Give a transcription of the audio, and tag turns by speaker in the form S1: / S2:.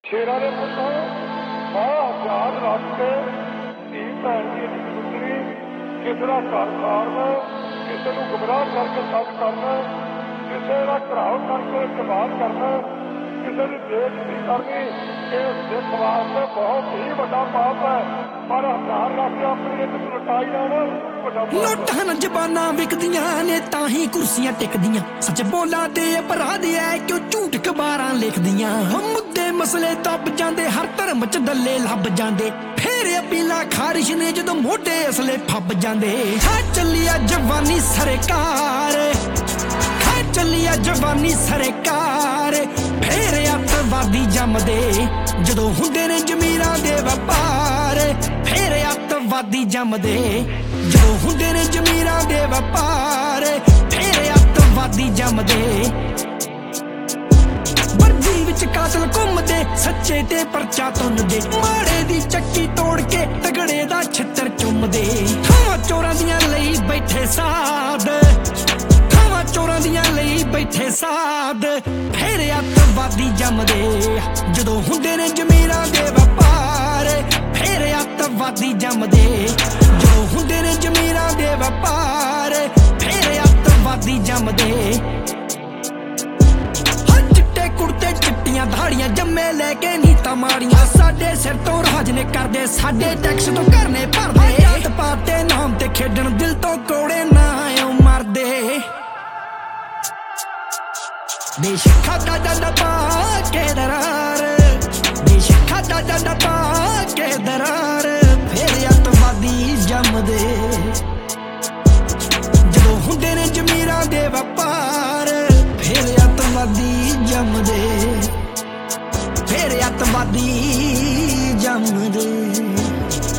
S1: ਸ਼ੇਰਾਂ ਦੇ ਪੁੱਤੋਂ ਆਹ ਯਾਦ ਰੱਖ ਕੇ ਧੀ ਭੈਣ ਦੀ ਪੁੱਤਰੀ ਕਿਸੇ ਦਾ ਘਰ ਸਾੜਨਾ, ਕਿਸੇ ਨੂੰ ਗੁੰਮਰਾਹ ਕਰਕੇ ਤੰਗ ਕਰਨਾ, ਕਿਸੇ ਦਾ ਘਰਾਓ ਕਰਕੇ ਇਸਤੇਮਾਲ ਕਰਨਾ, ਕਿਸੇ ਦੀ ਬੇਇੱਜ਼ਤੀ ਕਰਨੀ, ਇਹ ਸਿੱਖ ਵਾਸਤੇ ਬਹੁਤ ਹੀ ਵੱਡਾ ਪਾਪ ਹੈ। ਪਰ ਹਥਿਆਰ ਰੱਖ ਕੇ ਆਪਣੀ ਇੱਕ ਲੁਟਾਈ ਨਾਲ
S2: ਨੋਟਾਂ ਨਾਲ ਜ਼ਬਾਨਾਂ ਵਿਕਦੀਆਂ ਨੇ ਤਾਂ ਹੀ ਕੁਰਸੀਆਂ ਟਿਕਦੀਆਂ। ਸੱਚ ਬੋਲਾਂ ਤੇ ਅਪਰਾਧ ਐ ਕਿਉਂ ਝੂਠ ਅਖਬਾਰਾਂ ਲਿਖਦੀਆਂ। ਮੁੱਦੇ ਮਸਲੇ ਦੱਬ ਜਾਂਦੇ, ਹਰ ਧਰਮ ਚ ਦੱਲੇ ਲੱਭ ਜਾਂਦੇ। ਫੇਰ ਅਪੀਲਾਂ ਖਾਰਿਸ਼ ਨੇ ਜਦੋਂ ਮੋਢੇ ਅਸਲੇ ਫੱਬ ਜਾਂਦੇ। ਖਾ ਚੱਲਿਆ ਜਵਾਨੀ ਸਰਕਾਰ, ਖਾ ਚੱਲਿਆ ਜਵਾਨੀ ਸਰਕਾਰ। ਫੇਰ ਅੱਤਵਾਦੀ ਜੰਮਦੇ ਜਦੋਂ ਹੁੰਦੇ ਨੇ ਜ਼ਮੀਰਾਂ ਦੇ ਵਪਾਰ। ਫੇਰ ਅੱਤਵਾਦੀ ਜੰਮਦੇ ਜਦੋਂ ਹੁੰਦੇ ਨੇ ਜ਼ਮੀਰਾਂ ਦੇ ਵਪਾਰ। ਫੇਰ ਅੱਤਵਾਦੀ ਜੰਮਦੇ। ਵਰਦੀ ਵਿੱਚ ਕਾਤਲ ਘੁੰਮਦੇ, ਸੱਚੇ ਤੇ ਪਰਚਾ ਤੁੰਨਦੇ। ਮਾੜੇ ਦੀ ਚੱਕੀ ਤੋੜ ਕੇ ਤਗੜੇ ਦਾ ਛਿੱਤਰ ਚੁੰਮਦੇ। ਥਾਵਾਂ ਚੋਰਾਂ ਦੀਆਂ ਲਈ ਬੈਠੇ ਸਾਧ, ਥਾਵਾਂ ਚੋਰਾਂ ਦੀਆਂ ਲਈ ਬੈਠੇ ਸਾਧ। ਫੇਰ ਅੱਤਵਾਦੀ ਜੰਮਦੇ ਜਦੋਂ ਹੁੰਦੇ ਨੇ ਜ਼ਮੀਰਾਂ ਦੇ ਵਪਾਰ। ਫੇਰ ਅੱਤਵਾਦੀ ਜੰਮਦੇ ਜਦੋਂ ਹੁੰਦੇ ਨੇ ਜ਼ਮੀਰਾਂ ਦੇ ਵਪਾਰ। ਫੇਰ ਅੱਤਵਾਦੀ ਜੰਮਦੇ। ਹਰ ਚਿੱਟੇ ਕੁੜਤੇ ਚਿੱਟੀਆਂ ਦਾੜੀਆਂ ਜੰਮੇ ਲੈ ਕੇ ਨੀਤਾਂ ਮਾੜੀਆਂ। ਸਾਡੇ ਸਿਰ ਤੋਂ ਰਾਜ ਨੇ ਕਰਦੇ, ਸਾਡੇ ਟੈਕਸ ਤੋਂ ਕਰਨੇ ਭਰਦੇ। ਜਾਤ ਪਾਤ ਦੇ ਨਾਮ ਤੇ ਖੇਡਣ, ਦਿਲ ਤੋਂ ਕੋੜੇ ਨਾ ਓ ਮਰਦੇ। ਦੇਸ਼ ਖਾਦਾ ਜਾਂਦਾ ਪਾ ਕੇ ਦਰਾਰ, ਦੇਸ਼ ਖਾਦਾ ਜਾਂਦਾ ਪਾ ਕੇ ਦਰਾਰ। ਫੇਰ ਅੱਤਵਾਦੀ ਜੰਮਦੇ ਜਦੋਂ ਹੁੰਦੇ ਨੇ ਜ਼ਮੀਰਾਂ ਦੇ ਵਪਾਰ। ਫੇਰ ਅੱਤਵਾਦੀ ਜੰਮਦੇ, ਫੇਰ ਅੱਤਵਾਦੀ ਜੰਮਦੇ।